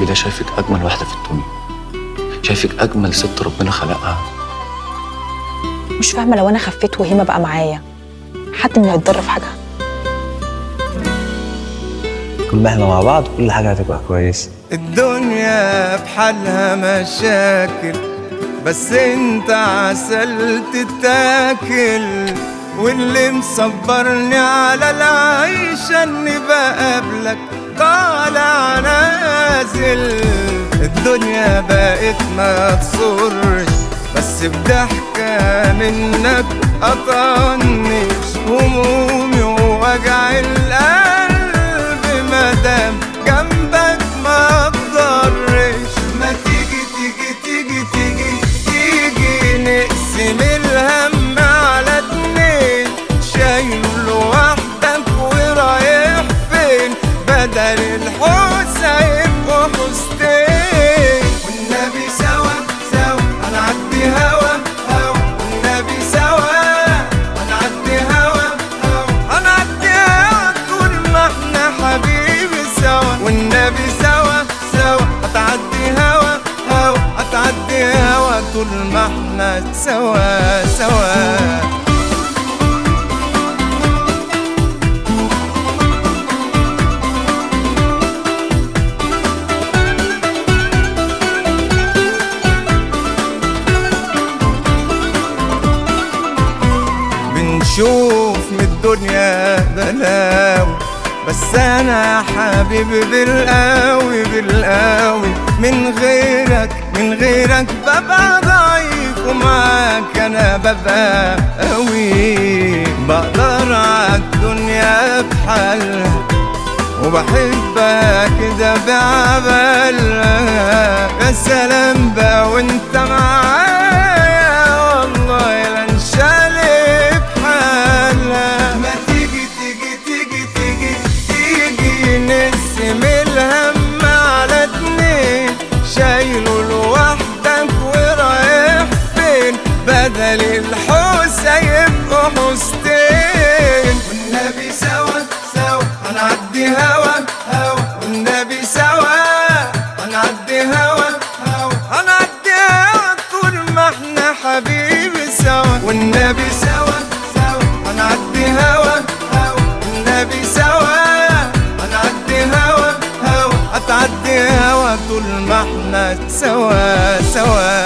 كده شايفك أجمل واحدة في الدنيا، شايفك أجمل ست ربنا خلقها. مش فاهمة لو أنا خفيت وهيما بقى معايا حد من هيتضر في حاجة؟ كل ما احنا مع بعض كل حاجة هتبقى كويسة. الدنيا بحالها مشاكل، بس انت عسل تتاكل، واللي مصبرني على العيشة اني بقابلك طالع نازل. الدنيا بقت ما تصرش، بس بضحكة منك أطنش همومي ووجع القلب، مادام جنبك ما اقدرش. ما تيجي تيجي تيجي تيجي تيجي نقسم الهم على اتنين، شايل لوحدك ورايح فين؟ بدل الحوسة يبقوا حوستين. والنبي سوا سوا هنعدي هوا هوا، والنبي سوا هنعدي هوا هوا، هنعدي هوا طول ما احنا حبيبي سوا. والنبي سوا سوا هتعدي هوا هوا، هتعدي هوا طول ما احنا سوا سوا. بنشوف من الدنيا بلاوي، بس انا يا حبيبي بالقوي بالقوي، من غيرك ببقى ضعيف، ومعاك انا ببقى قوي. بقدر عالدنيا بحالها، وبحبها كده بعبالها. يا سلام بقى وانت معايا، والله لا انشالي بحالها. ما تيجي تيجي تيجي تيجي تيجي نقسم الهم على اتنين، شايله لوحدك ورايح فين؟ بدل الحوسة يبقوا حوستين. والنبي سوا سوا هنعدي هوا هوا، والنبي سوا هنعدي هوا هوا، هنعدي هوا طول ما احنا حبيبي سوا. والنبي سوا سوا هنعدي هوا هوا، والنبي سوا هنعدي هوا هوا، هتعدي هوا طول ما احنا سوا سوا.